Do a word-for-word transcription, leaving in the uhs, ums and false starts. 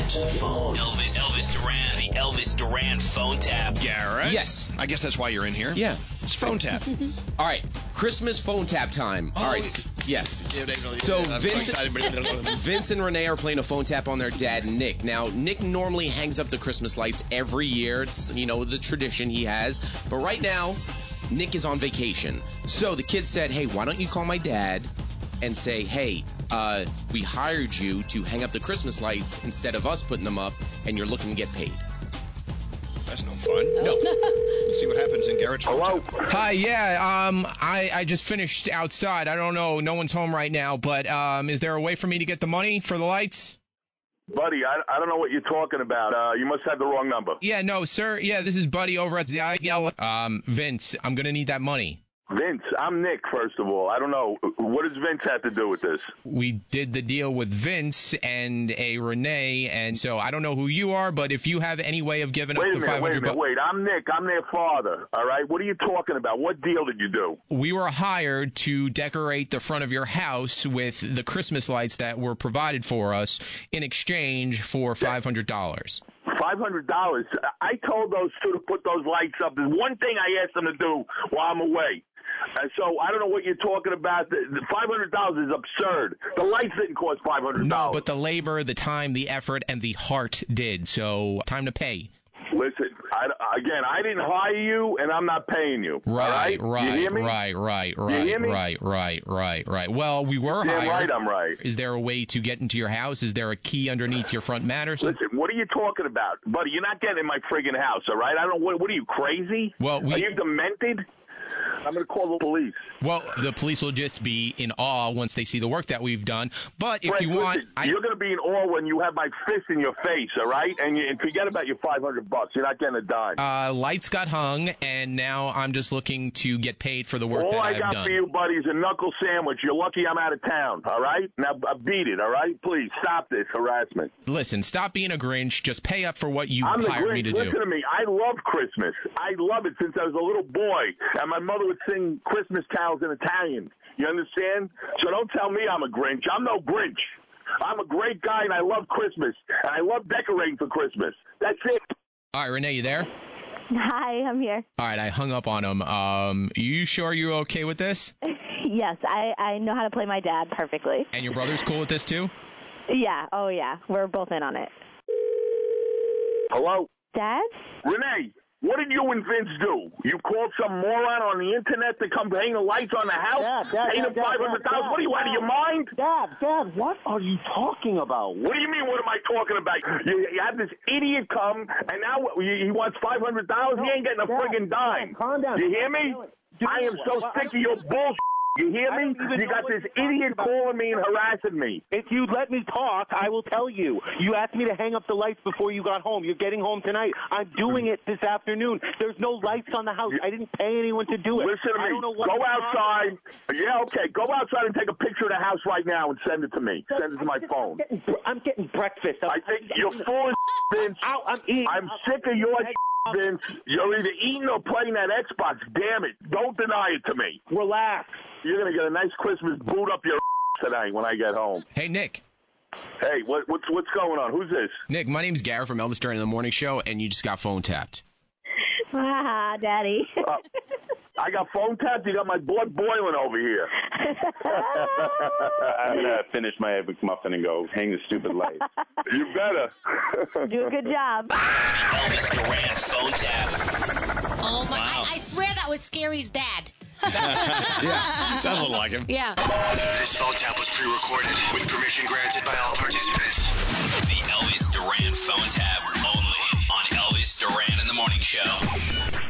Answer the phone. Elvis, Elvis Duran, the Elvis Duran phone tap. Garrett? Yes. I guess that's why you're in here. Yeah. It's phone tap. All right. Christmas phone tap time. Oh, All right. s- Yes. So So Vince, Vince. Vince and Renee are playing a phone tap on their dad, Nick. Now, Nick normally hangs up the Christmas lights every year. It's, you know, the tradition he has. But right now, Nick is on vacation. So the kid said, hey, why don't you call my dad and say, hey, uh, we hired you to hang up the Christmas lights instead of us putting them up, and you're looking to get paid. That's no fun. No. Let's see what happens in Garrett's phone Hello? tap. Hi, yeah, um, I, I just finished outside. I don't know, no one's home right now, but um, is there a way for me to get the money for the lights? Buddy, I, I don't know what you're talking about. Uh, you must have the wrong number. Yeah, no, sir. Yeah, this is Buddy over at the I L. Um, Vince, I'm gonna need that money. Vince, I'm Nick, first of all. I don't know. What does Vince have to do with this? We did the deal with Vince and a Renee, and so I don't know who you are, but if you have any way of giving us Wait a the minute, five wait a hundred minute, bucks. wait. I'm Nick. I'm their father, all right? What are you talking about? What deal did you do? We were hired to decorate the front of your house with the Christmas lights that were provided for us in exchange for five hundred dollars. five hundred dollars. I told those two to put those lights up. There's one thing I asked them to do while I'm away. And so I don't know what you're talking about. The, the five hundred dollars is absurd. The lights didn't cost five hundred dollars. No, but the labor, the time, the effort, and the heart did. So time to pay. Listen, I, again, I didn't hire you, and I'm not paying you. Right, all right, right, you hear me? right, right, You right, hear me? right, right, right, right. Well, we were Damn hired. right, I'm right. Is there a way to get into your house? Is there a key underneath your front mat or something? Listen, what are you talking about, buddy? You're not getting in my friggin' house, all right? I don't. What, what are you, crazy? Well, we- are you demented? I'm going to call the police. Well, the police will just be in awe once they see the work that we've done. But if Frank, you listen, want, I, you're going to be in awe when you have my fist in your face, all right? And, you, and forget about your five hundred bucks. You're not getting a dime. uh, lights got hung, and now I'm just looking to get paid for the work All that I I've got done. for you, buddy, is a knuckle sandwich. You're lucky I'm out of town, all right? Now, uh, beat it, all right? Please, stop this harassment. Listen, stop being a Grinch. Just pay up for what you I'm the hired Grinch. me to Listen do. to me. I love Christmas. I love it since I was a little boy, and my mother would sing Christmas carols in Italian. You understand? So don't tell me I'm a Grinch. I'm no Grinch. I'm a great guy, and I love Christmas, and I love decorating for Christmas. That's it. All right, Renee, you there? Hi, I'm here. All right, I hung up on him. Um, you sure you're okay with this? Yes, I, I know how to play my dad perfectly. And your brother's cool with this too? Yeah, oh yeah, we're both in on it. Hello? Dad? Renee, what did you and Vince do? You called some moron on the internet to come hang the lights on the house? Dad, Dad, Pay him Dad, five hundred dollars? Dad, What are you, out of your mind? Dad, Dad, what are you talking about? What do you mean, what am I talking about? You, you have this idiot come, and now he he wants five hundred dollars? He ain't getting a Dad, friggin' dime. Dad, calm down. You hear me? Dude, I am so what- sick of your bullshit. You hear I me? don't even You know got what this you're talking idiot about. calling me and harassing me. If you'd let me talk, I will tell you. You asked me to hang up the lights before you got home. You're getting home tonight. I'm doing it this afternoon. There's no lights on the house. I didn't pay anyone to do it. Listen to I me. don't know what Go you're outside. Yeah, okay. Go outside and take a picture of the house right now and send it to me. talking Send it to my about. phone. I'm getting, I'm getting breakfast. I'm, I think you're full of Vince. Ow, I'm eating. I'm sick of your Vince. You're either eating or playing that Xbox. Damn it. Don't deny it to me. Relax. You're going to get a nice Christmas boot up your tonight when I get home. Hey, Nick. Hey, what, what's what's going on? Who's this? Nick, my name's Garrett from Elvis Duran in the Morning Show, and you just got phone tapped. Ah, Daddy. Uh, I got phone tapped. You got my blood boiling over here. I'm going to finish my egg muffin and go hang the stupid light. You better. Do a good job. Elvis Duran phone tap. Oh, my. I, I swear that was Scary's dad. Yeah, sounds a little like him. Yeah. This phone tap was pre-recorded with permission granted by all participants. The Elvis Duran phone tap only on Elvis Duran in the Morning Show.